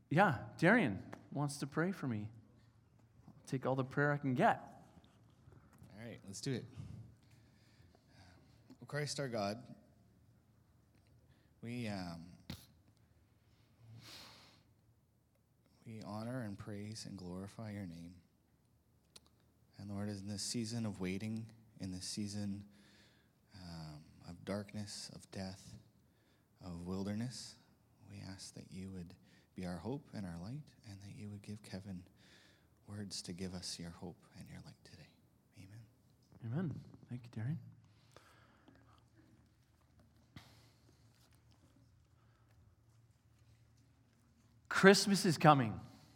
Yeah, Darian wants to pray for me. I'll take all the prayer I can get. All right, let's do it. Oh, Christ our God, we honor and praise and glorify your name. And Lord, in this season of waiting, in this season of darkness, of death, of wilderness, we ask that you would be our hope and our light, and that you would give Kevin words to give us your hope and your light today. Amen. Amen. Thank you, Darian. Christmas is coming.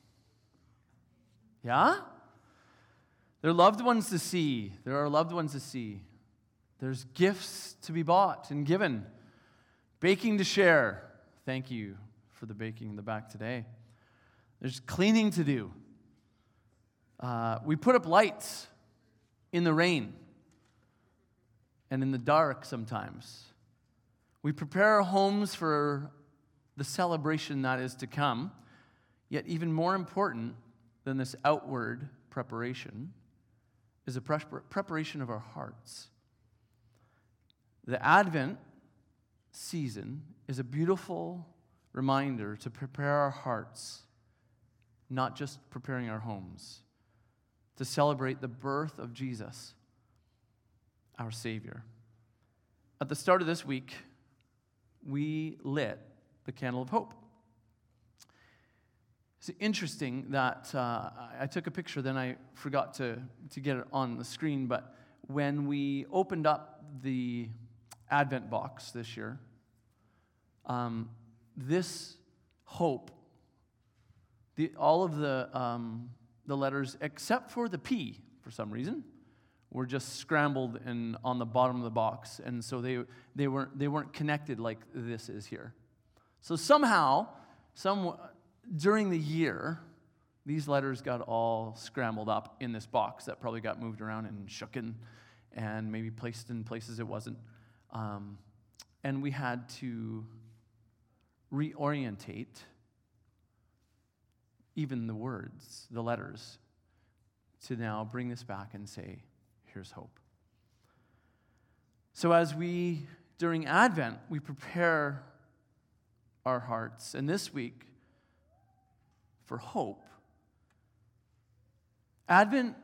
Yeah? There are loved ones to see. There are loved ones to see. There's gifts to be bought and given. Baking to share. Thank you for the baking in the back today. There's cleaning to do. We put up lights in the rain and in the dark sometimes. We prepare our homes for the celebration that is to come. Yet even more important than this outward preparation is a preparation of our hearts. The Advent season is a beautiful reminder to prepare our hearts, not just preparing our homes, to celebrate the birth of Jesus, our Savior. At the start of this week, we lit the candle of hope. It's interesting that I took a picture, then I forgot to get it on the screen, but when we opened up the Advent box this year, this hope, all of the letters except for the P, for some reason, were just scrambled and on the bottom of the box, and so they weren't connected like this is here. So somehow, during the year, these letters got all scrambled up in this box that probably got moved around and shooken and maybe placed in places it wasn't. And we had to reorientate even the words, the letters, to now bring this back and say, here's hope. So as during Advent, we prepare our hearts, and this week, for hope. Advent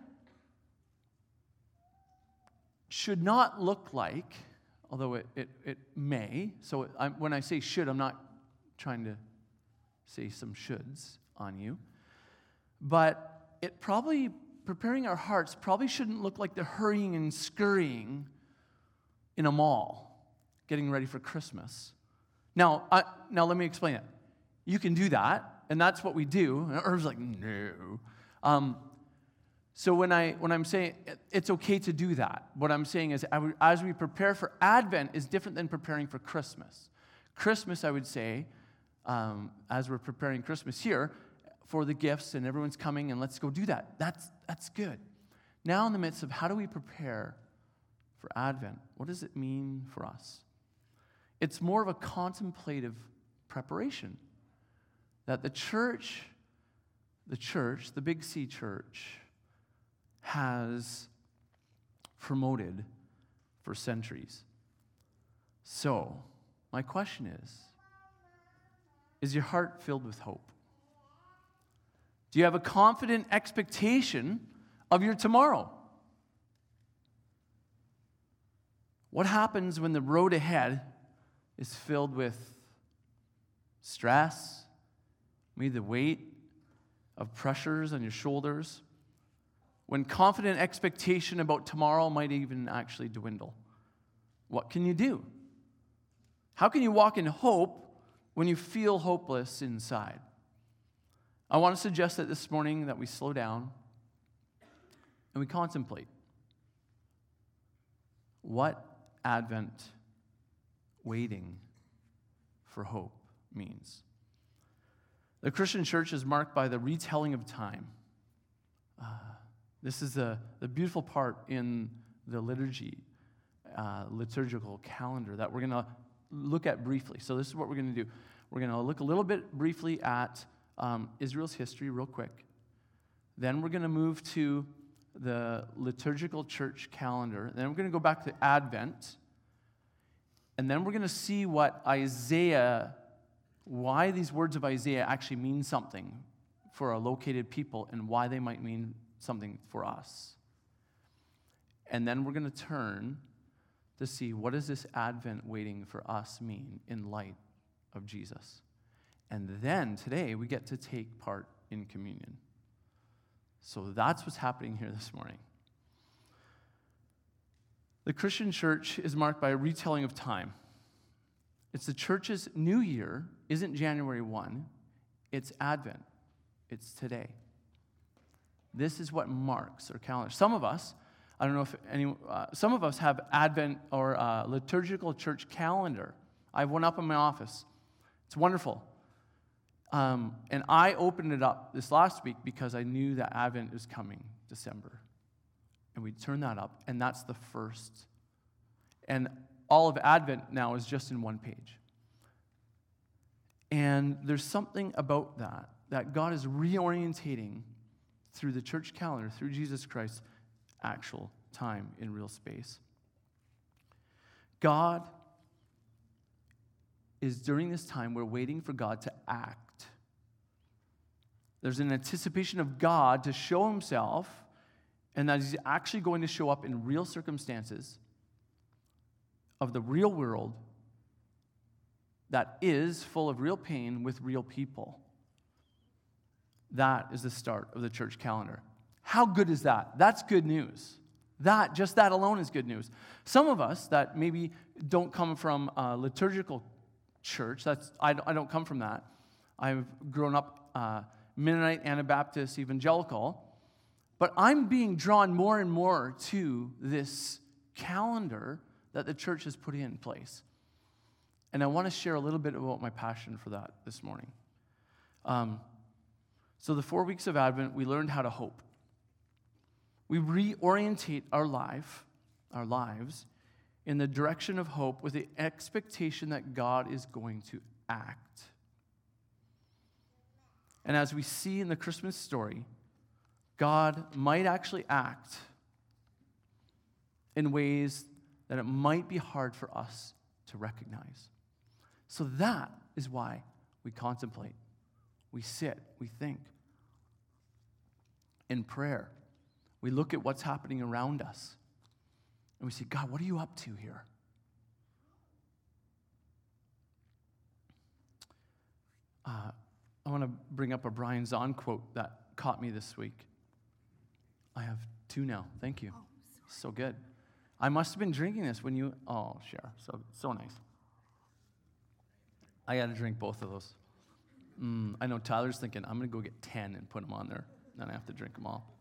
should not look like, although it may, so when I say should, I'm not trying to say some shoulds on you, but preparing our hearts probably shouldn't look like the hurrying and scurrying in a mall, getting ready for Christmas. Now let me explain it. You can do that, and that's what we do. And Irv's like, no. So when I'm saying it's okay to do that, what I'm saying is as we prepare for Advent is different than preparing for Christmas. Christmas, I would say, as we're preparing Christmas here, for the gifts and everyone's coming and let's go do that. That's good. Now in the midst of how do we prepare for Advent, what does it mean for us? It's more of a contemplative preparation that the church, the Big C Church, has promoted for centuries. So, my question is your heart filled with hope? Do you have a confident expectation of your tomorrow? What happens when the road ahead is filled with stress, maybe the weight of pressures on your shoulders, when confident expectation about tomorrow might even actually dwindle? What can you do? How can you walk in hope when you feel hopeless inside? I want to suggest that this morning that we slow down and we contemplate what Advent waiting for hope means. The Christian church is marked by the retelling of time. This is the beautiful part in the liturgical calendar that we're going to look at briefly. So this is what we're going to do. We're going to look a little bit briefly at Israel's history real quick. Then we're going to move to the liturgical church calendar. Then we're going to go back to Advent. And then we're going to see what why these words of Isaiah actually mean something for a located people and why they might mean something for us. And then we're going to turn to see what does this Advent waiting for us mean in light of Jesus. And then today we get to take part in communion. So that's what's happening here this morning. The Christian church is marked by a retelling of time. It's the church's new year isn't January 1, it's Advent. It's today. This is what marks our calendar. Some of us, I don't know if some of us have Advent or liturgical church calendar. I have one up in my office. It's wonderful. And I opened it up this last week because I knew that Advent is coming December. And we turn that up, and that's the first. And all of Advent now is just in one page. And there's something about that God is reorientating through the church calendar, through Jesus Christ's actual time in real space. God is, during this time, we're waiting for God to act. There's an anticipation of God to show himself, and that he's actually going to show up in real circumstances of the real world that is full of real pain with real people. That is the start of the church calendar. How good is that? That's good news. Just that alone is good news. Some of us that maybe don't come from a liturgical church, I don't come from that. I've grown up Mennonite, Anabaptist, evangelical, but I'm being drawn more and more to this calendar that the church has put in place. And I want to share a little bit about my passion for that this morning. So the 4 weeks of Advent, we learned how to hope. We reorientate our lives in the direction of hope with the expectation that God is going to act. And as we see in the Christmas story, God might actually act in ways that it might be hard for us to recognize. So that is why we contemplate, we sit, we think. In prayer, we look at what's happening around us, and we say, God, what are you up to here? I want to bring up a Brian Zahn quote that caught me this week. I have two now. Thank you. So good. I must have been drinking this when you... Oh, Cher. So nice. I got to drink both of those. I know Tyler's thinking, I'm going to go get 10 and put them on there. Then I have to drink them all.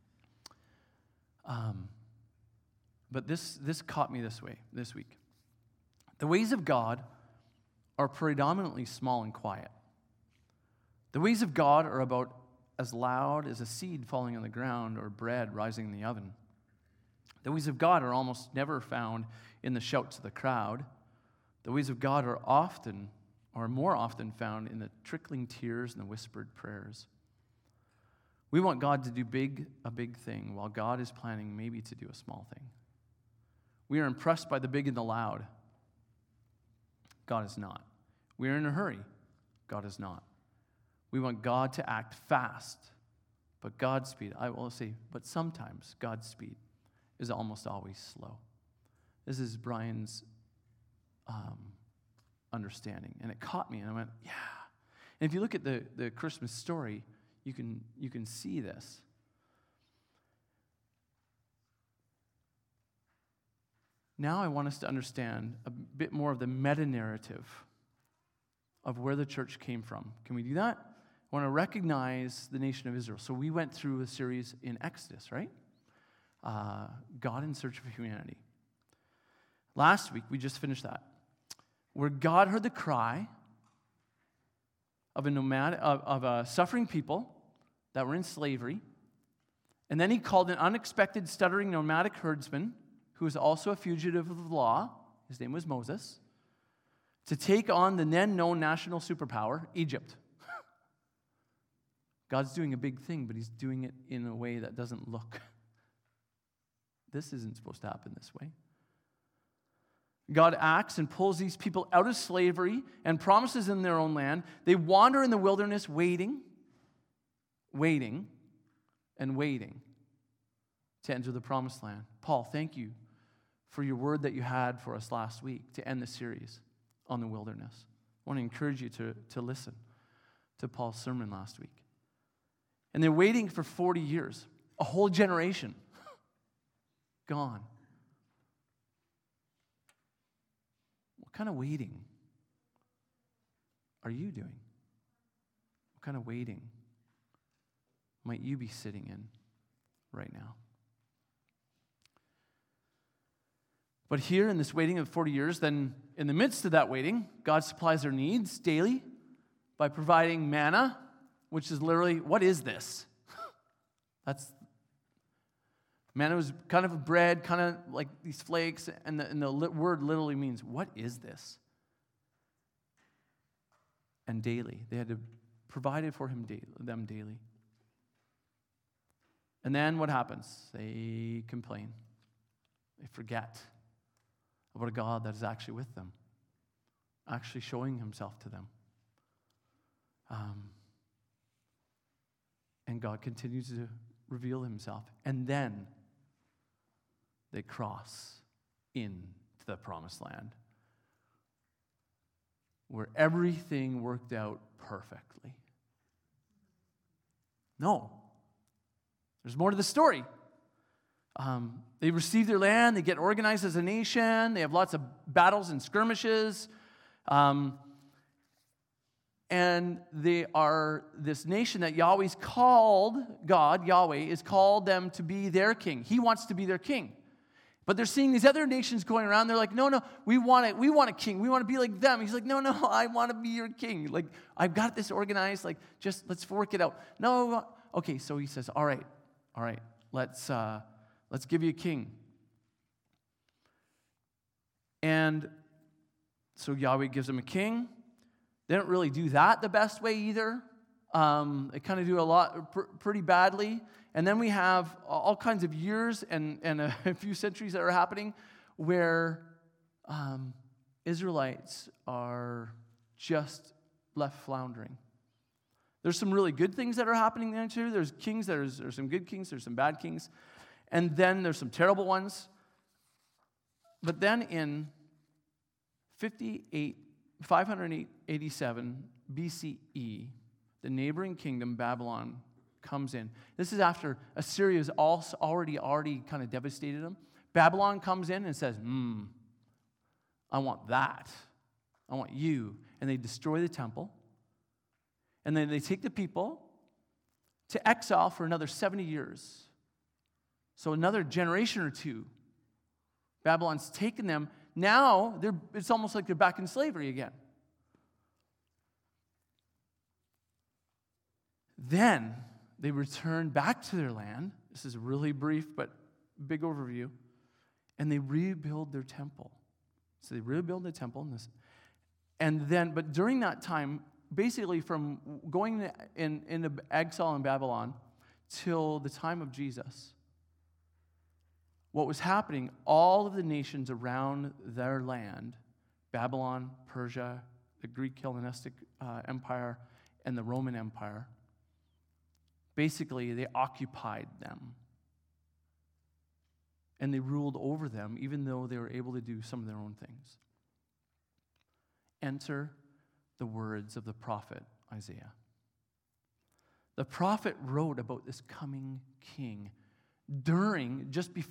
But this caught me this week. The ways of God are predominantly small and quiet. The ways of God are about as loud as a seed falling on the ground or bread rising in the oven. The ways of God are almost never found in the shouts of the crowd. The ways of God are more often found in the trickling tears and the whispered prayers. We want God to do a big thing, while God is planning maybe to do a small thing. We are impressed by the big and the loud. God is not. We are in a hurry. God is not. We want God to act fast, but God's speed, I will say, but sometimes God's speed is almost always slow. This is Brian's understanding, and it caught me, and I went, yeah. And if you look at the Christmas story, you can see this. Now I want us to understand a bit more of the meta-narrative of where the church came from. Can we do that? I want to recognize the nation of Israel. So we went through a series in Exodus, right? God in search of humanity. Last week, we just finished that, where God heard the cry of a suffering people that were in slavery, and then he called an unexpected, stuttering, nomadic herdsman, who was also a fugitive of the law, his name was Moses, to take on the then known national superpower, Egypt. God's doing a big thing, but he's doing it in a way that doesn't look. This isn't supposed to happen this way. God acts and pulls these people out of slavery and promises them their own land. They wander in the wilderness waiting and waiting to enter the promised land. Paul, thank you for your word that you had for us last week to end the series on the wilderness. I want to encourage you to listen to Paul's sermon last week. And they're waiting for 40 years, a whole generation gone. What kind of waiting are you doing? What kind of waiting might you be sitting in right now? But here in this waiting of 40 years, then in the midst of that waiting, God supplies their needs daily by providing manna, which is literally, what is this? Manna was kind of a bread, kind of like these flakes, and the word literally means, what is this? And daily. They had to provide it for them daily. And then what happens? They complain. They forget about a God that is actually with them, actually showing himself to them. And God continues to reveal himself. And then they cross into the promised land, where everything worked out perfectly. No. There's more to the story. They receive their land, they get organized as a nation, they have lots of battles and skirmishes, and they are this nation that Yahweh's called, Yahweh, is called them to be their king. He wants to be their king. But they're seeing these other nations going around, they're like, no, we want a king, we want to be like them. He's like, no, I want to be your king. Like, I've got this organized, like, just let's work it out. No, okay, so he says, all right, let's give you a king. And so Yahweh gives them a king. They don't really do that the best way either. They kind of do a lot pretty badly. And then we have all kinds of years and a few centuries that are happening where Israelites are just left floundering. There's some really good things that are happening there too. There's kings, there's some good kings, there's some bad kings. And then there's some terrible ones. But then in 587 BCE, the neighboring kingdom, Babylon, comes in. This is after Assyria has already kind of devastated them. Babylon comes in and says, I want that. I want you. And they destroy the temple. And then they take the people to exile for another 70 years. So another generation or two. Babylon's taken them. Now, it's almost like they're back in slavery again. Then they return back to their land. This is really brief, but big overview. And they rebuild their temple. So they rebuild the temple. But during that time, basically from going into exile in Babylon till the time of Jesus, what was happening, all of the nations around their land, Babylon, Persia, the Greek Hellenistic Empire, and the Roman Empire, basically they occupied them. And they ruled over them, even though they were able to do some of their own things. Enter the words of the prophet Isaiah. The prophet wrote about this coming king during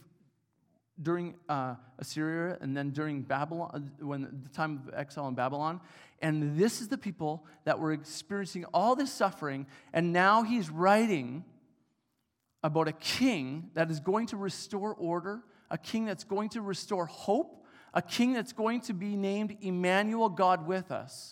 Assyria and then during Babylon, when the time of exile in Babylon. And this is the people that were experiencing all this suffering, and now he's writing about a king that is going to restore order, a king that's going to restore hope, a king that's going to be named Emmanuel, God with us.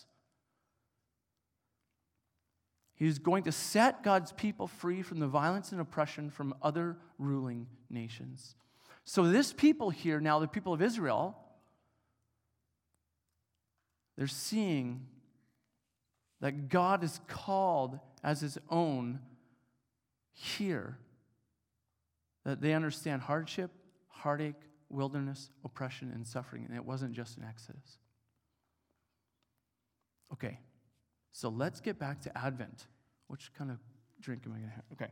He's going to set God's people free from the violence and oppression from other ruling nations. So this people here, now the people of Israel, they're seeing that God is called as his own here that they understand hardship, heartache, wilderness, oppression, and suffering. And it wasn't just an Exodus. Okay, so let's get back to Advent. Which kind of drink am I going to have? Okay.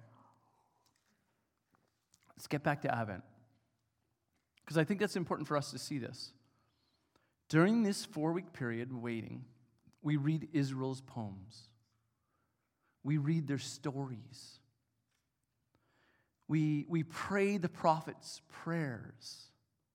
Let's get back to Advent. Because I think that's important for us to see this. During this 4-week period waiting, we read Israel's poems. We read their stories. We pray the prophets' prayers.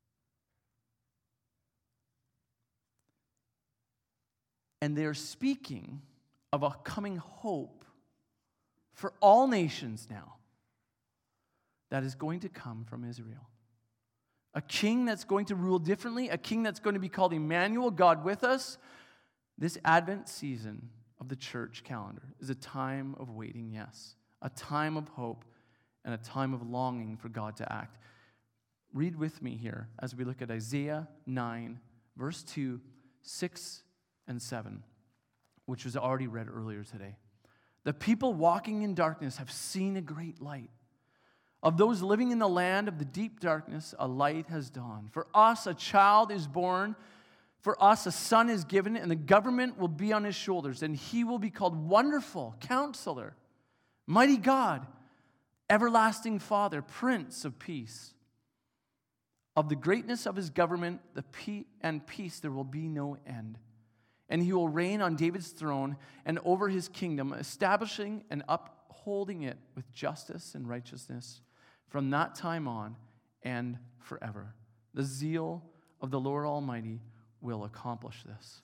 And they're speaking of a coming hope for all nations now that is going to come from Israel. A king that's going to rule differently, a king that's going to be called Emmanuel, God with us. This Advent season of the church calendar is a time of waiting, yes, a time of hope, and a time of longing for God to act. Read with me here as we look at Isaiah 9, verse 2, 6, and 7, which was already read earlier today. The people walking in darkness have seen a great light. Of those living in the land of the deep darkness, a light has dawned. For us, a child is born. For us, a son is given, and the government will be on his shoulders. And he will be called Wonderful, Counselor, Mighty God, Everlasting Father, Prince of Peace. Of the greatness of his government and peace there will be no end. And he will reign on David's throne and over his kingdom, establishing and upholding it with justice and righteousness from that time on and forever. The zeal of the Lord Almighty will accomplish this.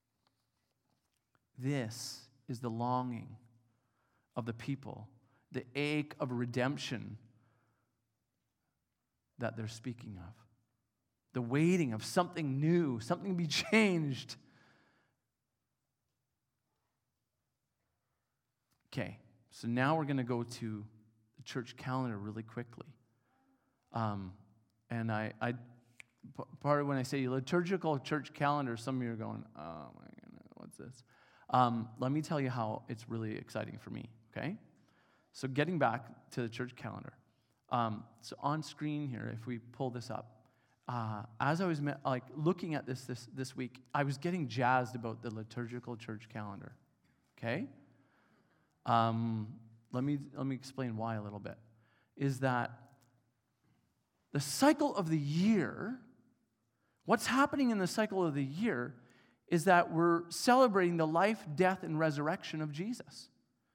This is the longing of the people, the ache of redemption that they're speaking of. The waiting of something new, something to be changed. Okay, so now we're going to go to the church calendar really quickly. And part of when I say liturgical church calendar, some of you are going, oh my goodness, what's this? Let me tell you how it's really exciting for me, okay? So getting back to the church calendar. So on screen here, if we pull this up, as I was looking at this week, I was getting jazzed about the liturgical church calendar, okay? Let me explain why a little bit. Is that the cycle of the year, what's happening in the cycle of the year is that we're celebrating the life, death, and resurrection of Jesus.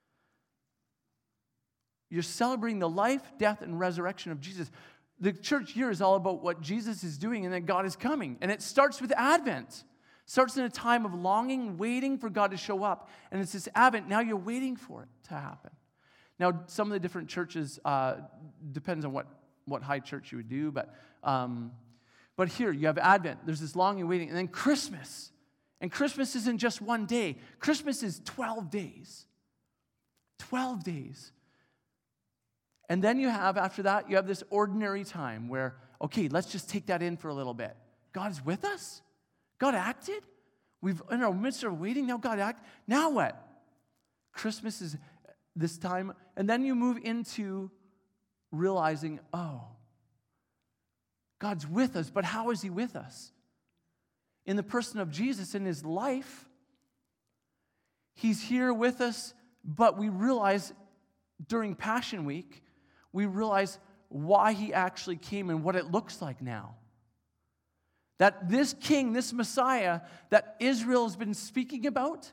You're celebrating the life, death, and resurrection of Jesus. The church year is all about what Jesus is doing and that God is coming. And it starts with Advent. Starts in a time of longing, waiting for God to show up. And it's this Advent, now you're waiting for it to happen. Now, some of the different churches, depends on what high church you would do, but here you have Advent, there's this longing, waiting, and then Christmas. And Christmas isn't just one day. Christmas is 12 days. 12 days. And then after that, you have this ordinary time where, okay, let's just take that in for a little bit. God's with us? God acted? We've, in our midst of waiting, now God acted. Now what? Christmas is this time. And then you move into realizing, oh, God's with us, but how is he with us? In the person of Jesus, in his life, he's here with us, but we realize during Passion Week, we realize why he actually came and what it looks like now. That this king, this Messiah that Israel has been speaking about,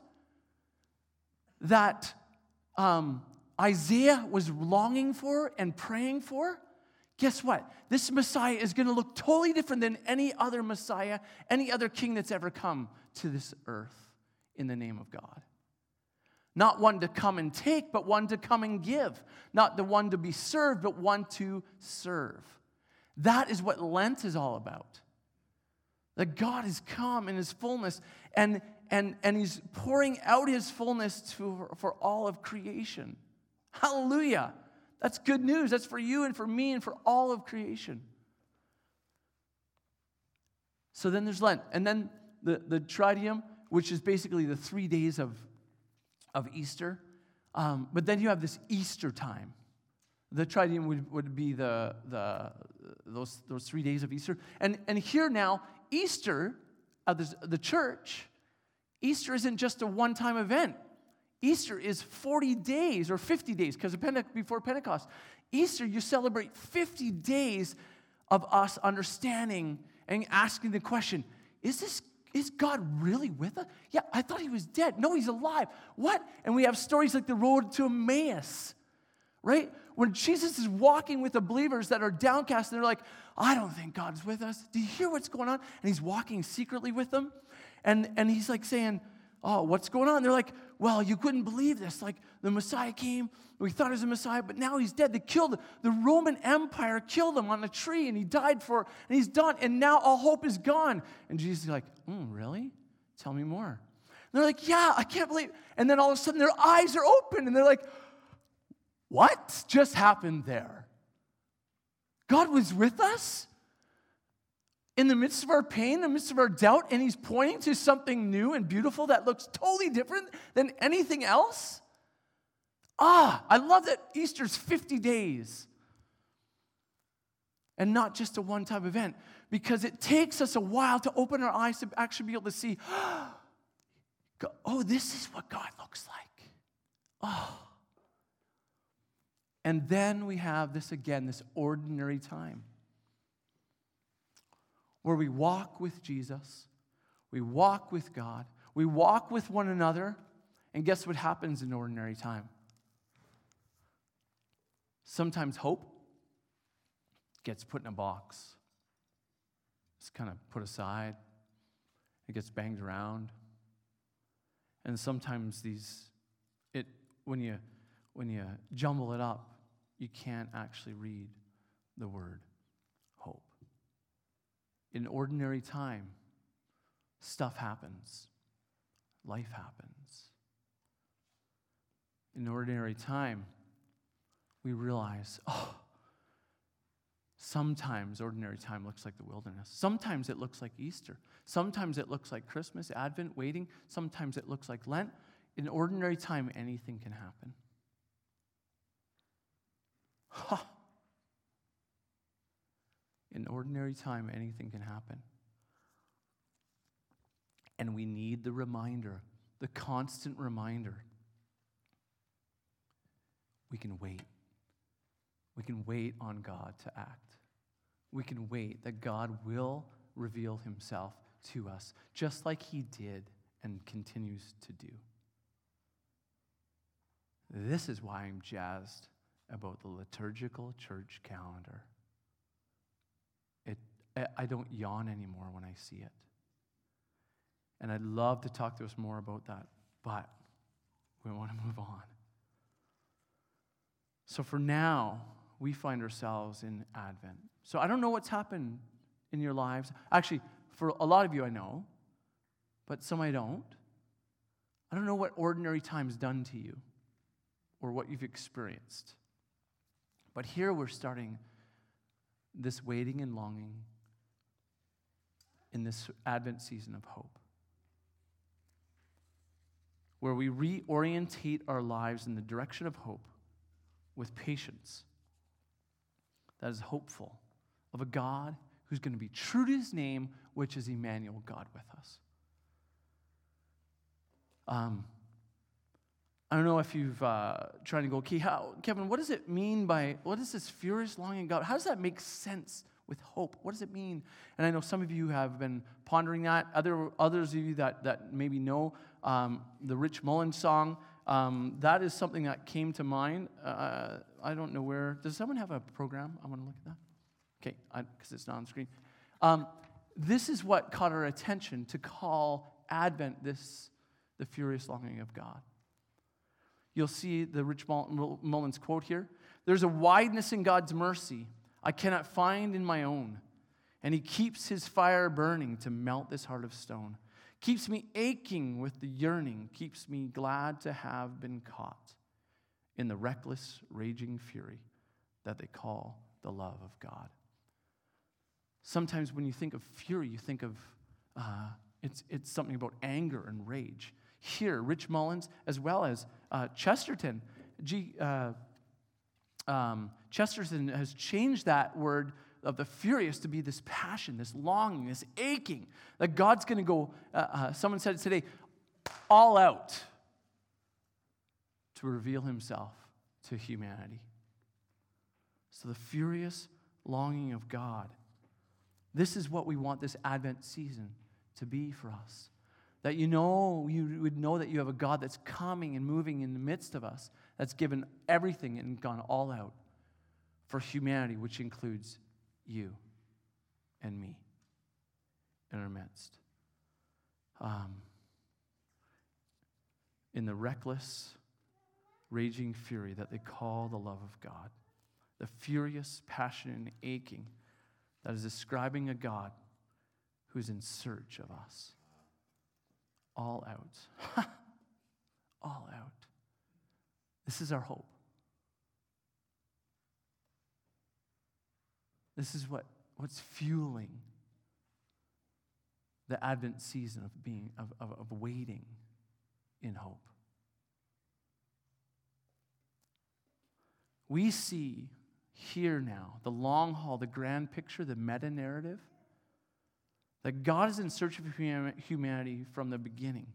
that Isaiah was longing for and praying for, guess what? This Messiah is going to look totally different than any other Messiah, any other king that's ever come to this earth in the name of God. Not one to come and take, but one to come and give. Not the one to be served, but one to serve. That is what Lent is all about. That God has come in his fullness, and he's pouring out his fullness for all of creation. Hallelujah. That's good news. That's for you and for me and for all of creation. So then there's Lent. And then the Triduum, which is basically the 3 days of Easter. But then you have this Easter time. The triduum would be those 3 days of Easter. And here now, Easter, the church, Easter isn't just a one-time event. Easter is 40 days or 50 days, because before Pentecost. Easter, you celebrate 50 days of us understanding and asking the question, is God really with us? Yeah, I thought he was dead. No, he's alive. What? And we have stories like the road to Emmaus, right? When Jesus is walking with the believers that are downcast, and they're like, I don't think God's with us. Do you hear what's going on? And he's walking secretly with them. And he's like saying, oh, what's going on? They're like, well, you couldn't believe this. Like, the Messiah came, we thought he was a Messiah, but now he's dead. They killed the Roman Empire, killed him on a tree, and he died and he's done, and now all hope is gone. And Jesus is like, really? Tell me more. And they're like, yeah, I can't believe. And then all of a sudden their eyes are open, and they're like, what just happened there? God was with us? In the midst of our pain, in the midst of our doubt, and he's pointing to something new and beautiful that looks totally different than anything else? I love that Easter's 50 days and not just a one-time event, because it takes us a while to open our eyes to actually be able to see, oh, this is what God looks like. And then we have this ordinary time, where we walk with Jesus, we walk with God, we walk with one another, and guess what happens in ordinary time? Sometimes hope gets put in a box. It's kind of put aside. It gets banged around. And sometimes when you jumble it up, you can't actually read the word hope. In ordinary time, stuff happens. Life happens. In ordinary time, we realize, sometimes ordinary time looks like the wilderness. Sometimes it looks like Easter. Sometimes it looks like Christmas, Advent, waiting. Sometimes it looks like Lent. In ordinary time, anything can happen. In ordinary time, anything can happen. And we need the reminder, the constant reminder. We can wait. We can wait on God to act. We can wait that God will reveal himself to us, just like he did and continues to do. This is why I'm jazzed about the liturgical church calendar. I don't yawn anymore when I see it. And I'd love to talk to us more about that, but we want to move on. So for now, we find ourselves in Advent. So I don't know what's happened in your lives. Actually, for a lot of you I know, but some I don't. I don't know what ordinary time's done to you or what you've experienced. But here we're starting this waiting and longing in this Advent season of hope, where we reorientate our lives in the direction of hope with patience that is hopeful of a God who's going to be true to his name, which is Emmanuel, God with us. I don't know if you've tried to go, okay, Kevin, what does it mean what is this furious longing God? How does that make sense with hope? What does it mean? And I know some of you have been pondering that. Others of you that maybe know the Rich Mullins song, that is something that came to mind. I don't know where. Does someone have a program? I want to look at that. Okay, because it's not on screen. This is what caught our attention to call Advent the furious longing of God. You'll see the Rich Mullins quote here. There's a wideness in God's mercy I cannot find in my own, and he keeps his fire burning to melt this heart of stone. Keeps me aching with the yearning, keeps me glad to have been caught in the reckless, raging fury that they call the love of God. Sometimes when you think of fury, you think of it's something about anger and rage. Here, Rich Mullins, as well as Chesterton, Chesterton has changed that word of the furious to be this passion, this longing, this aching, that God's going to go, someone said it today, all out to reveal himself to humanity. So the furious longing of God. This is what we want this Advent season to be for us. That you would know that you have a God that's coming and moving in the midst of us, that's given everything and gone all out for humanity, which includes you and me in our midst. In the reckless, raging fury that they call the love of God. The furious passion and aching that is describing a God who's in search of us. All out. All out. This is our hope. This is what's fueling the Advent season of waiting in hope. We see here now the long haul, the grand picture, the meta-narrative, that God is in search of humanity from the beginning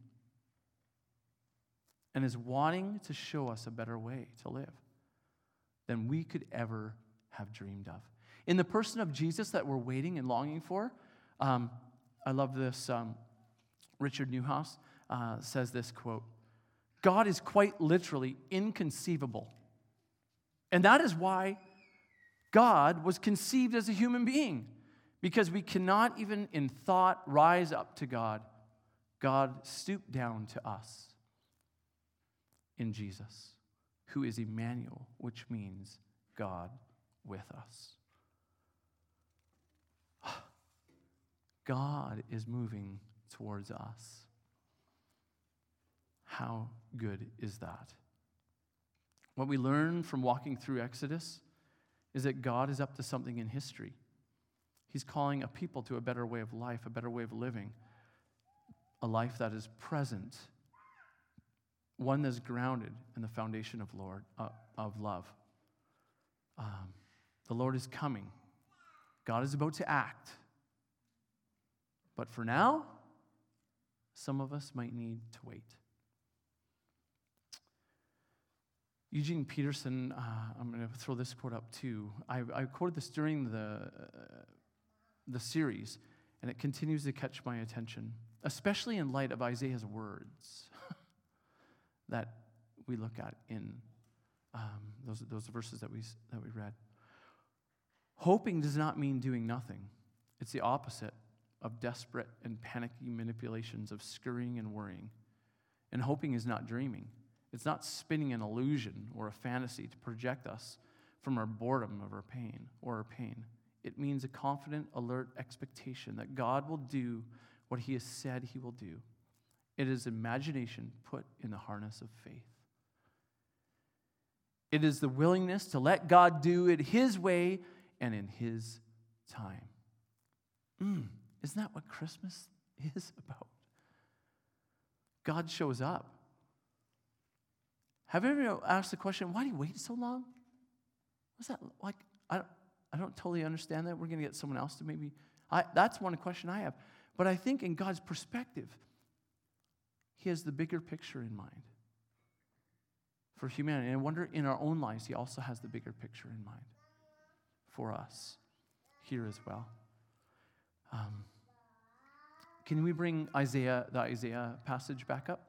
and is wanting to show us a better way to live than we could ever have dreamed of. In the person of Jesus that we're waiting and longing for, I love this. Richard Newhouse says this quote, God is quite literally inconceivable. And that is why God was conceived as a human being, because we cannot even in thought rise up to God. God stooped down to us in Jesus, who is Emmanuel, which means God with us. God is moving towards us. How good is that? What we learn from walking through Exodus is that God is up to something in history. He's calling a people to a better way of life, a better way of living, a life that is present, one that's grounded in the foundation of love. The Lord is coming. God is about to act. But for now, some of us might need to wait. Eugene Peterson, I'm going to throw this quote up too. I quoted this during the series, and it continues to catch my attention, especially in light of Isaiah's words that we look at in those verses that we read. Hoping does not mean doing nothing. It's the opposite of desperate and panicky manipulations of scurrying and worrying. And hoping is not dreaming. It's not spinning an illusion or a fantasy to project us from our boredom of our pain or our pain. It means a confident, alert expectation that God will do what he has said he will do. It is imagination put in the harness of faith. It is the willingness to let God do it his way and in his time. Isn't that what Christmas is about? God shows up. Have you ever asked the question, why do you wait so long? What's that like? I don't totally understand that. We're going to get someone else to maybe. That's one question I have. But I think in God's perspective, he has the bigger picture in mind for humanity. And I wonder in our own lives, he also has the bigger picture in mind for us here as well. Can we bring the Isaiah passage back up?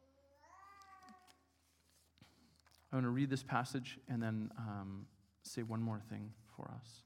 I'm going to read this passage and then say one more thing for us.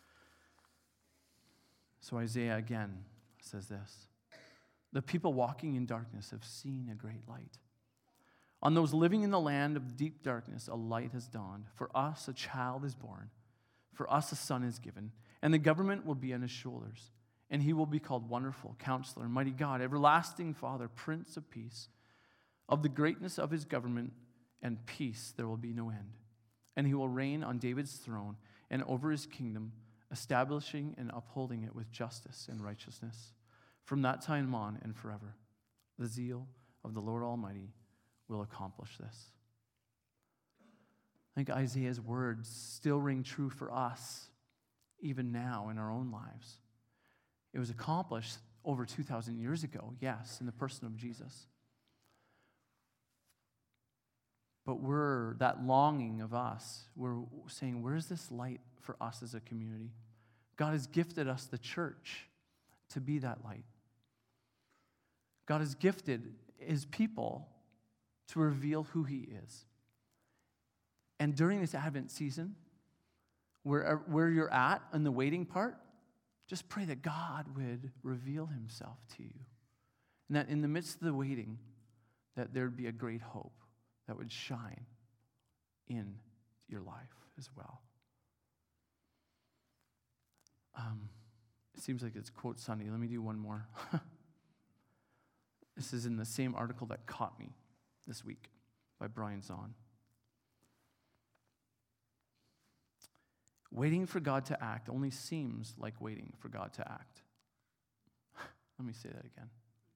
So Isaiah again says this. The people walking in darkness have seen a great light. On those living in the land of deep darkness, a light has dawned. For us, a child is born. For us, a son is given. And the government will be on his shoulders. And he will be called Wonderful, Counselor, Mighty God, Everlasting Father, Prince of Peace. Of the greatness of his government and peace there will be no end. And he will reign on David's throne and over his kingdom, establishing and upholding it with justice and righteousness. From that time on and forever, the zeal of the Lord Almighty will accomplish this. I think Isaiah's words still ring true for us, even now in our own lives. It was accomplished over 2,000 years ago, yes, in the person of Jesus. But that longing of us, we're saying, where's this light for us as a community? God has gifted us, the church, to be that light. God has gifted his people to reveal who he is. And during this Advent season, where you're at in the waiting part, just pray that God would reveal himself to you. And that in the midst of the waiting, that there'd be a great hope that would shine in your life as well. It seems like it's quote Sunday. Let me do one more. This is in the same article that caught me this week by Brian Zahn. Waiting for God to act only seems like waiting for God to act. Let me say that again.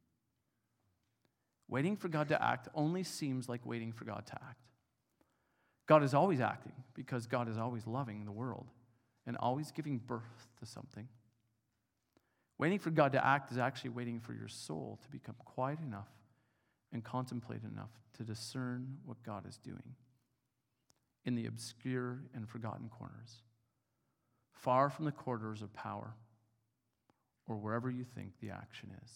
Waiting for God to act only seems like waiting for God to act. God is always acting because God is always loving the world and always giving birth to something. Waiting for God to act is actually waiting for your soul to become quiet enough and contemplate enough to discern what God is doing in the obscure and forgotten corners, far from the corridors of power or wherever you think the action is.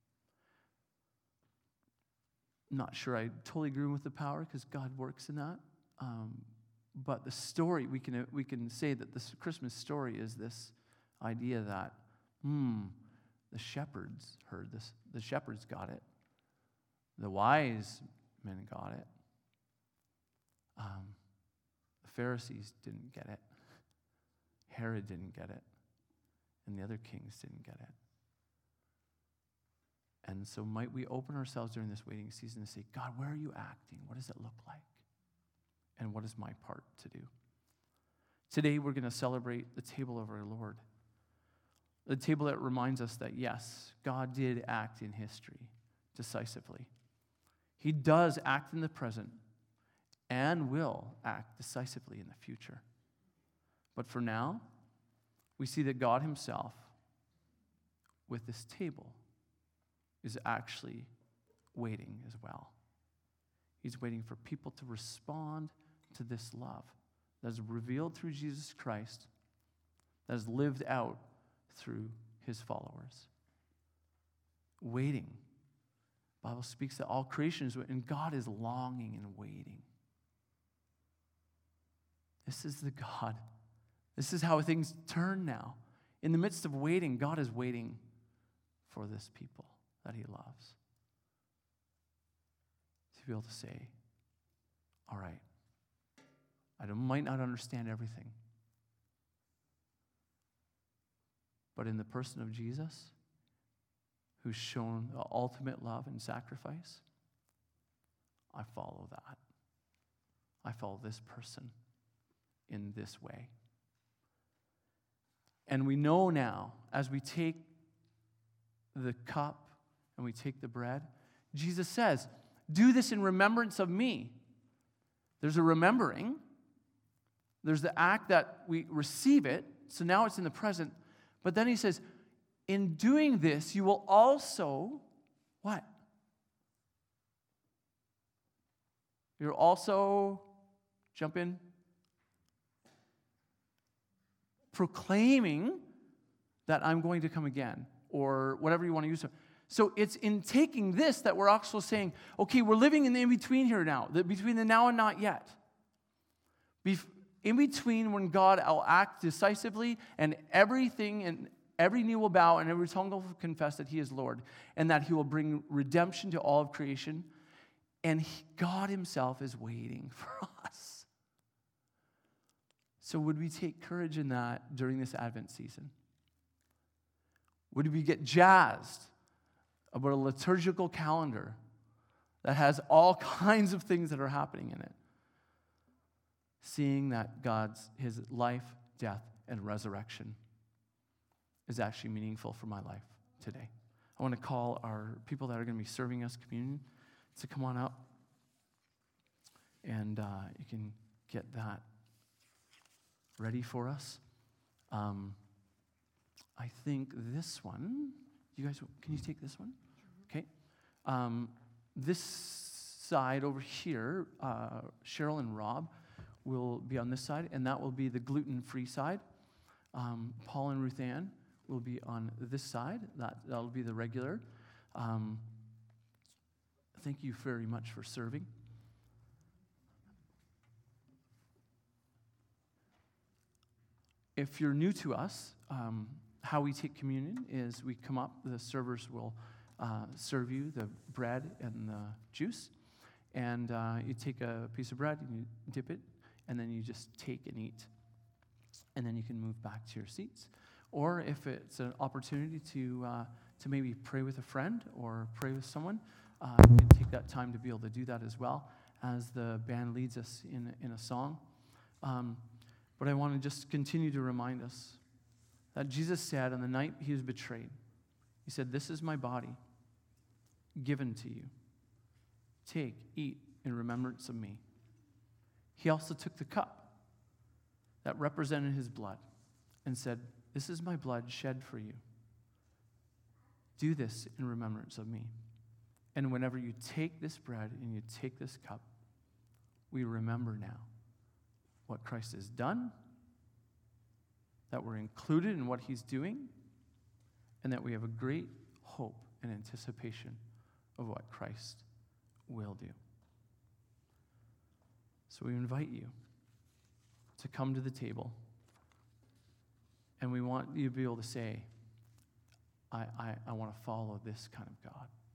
I'm not sure I totally agree with the power because God works in that. But the story, we can say that this Christmas story is this idea that, the shepherds heard this. The shepherds got it. The wise men got it. The Pharisees didn't get it. Herod didn't get it. And the other kings didn't get it. And so might we open ourselves during this waiting season to say, God, where are you acting? What does it look like? And what is my part to do? Today we're going to celebrate the table of our Lord. The table that reminds us that, yes, God did act in history decisively. He does act in the present and will act decisively in the future. But for now, we see that God himself, with this table, is actually waiting as well. He's waiting for people to respond to this love that is revealed through Jesus Christ, that is lived out through his followers. Waiting. The Bible speaks that all creation is waiting, and God is longing and waiting. This is the God. This is how things turn now. In the midst of waiting, God is waiting for this people that he loves. To be able to say, all right, I might not understand everything, but in the person of Jesus, who's shown the ultimate love and sacrifice, I follow that. I follow this person in this way. And we know now, as we take the cup and we take the bread, Jesus says, do this in remembrance of me. There's a remembering. There's the act that we receive it, so now it's in the present. But then he says, in doing this, you will also, what? You're also, jump in, proclaiming that I'm going to come again, or whatever you want to use. So it's in taking this that we're also saying, okay, we're living in the in-between here now, between the now and not yet. In between when God will act decisively and everything and every knee will bow and every tongue will confess that he is Lord and that he will bring redemption to all of creation. And God himself is waiting for us. So would we take courage in that during this Advent season? Would we get jazzed about a liturgical calendar that has all kinds of things that are happening in it? Seeing that his life, death, and resurrection is actually meaningful for my life today. I want to call our people that are going to be serving us communion to come on up. And you can get that ready for us. I think this one, you guys, can you take this one? Okay. This side over here, Cheryl and Rob will be on this side, and that will be the gluten-free side. Paul and Ruth Ann will be on this side. That'll be the regular. Thank you very much for serving. If you're new to us, how we take communion is we come up, the servers will serve you the bread and the juice, and you take a piece of bread and you dip it, and then you just take and eat, and then you can move back to your seats. Or if it's an opportunity to maybe pray with a friend or pray with someone, you can take that time to be able to do that as well as the band leads us in a song. But I want to just continue to remind us that Jesus said on the night he was betrayed, he said, "This is my body given to you. Take, eat in remembrance of me." He also took the cup that represented his blood and said, "This is my blood shed for you. Do this in remembrance of me." And whenever you take this bread and you take this cup, we remember now what Christ has done, that we're included in what he's doing, and that we have a great hope and anticipation of what Christ will do. So we invite you to come to the table, and we want you to be able to say, I want to follow this kind of God.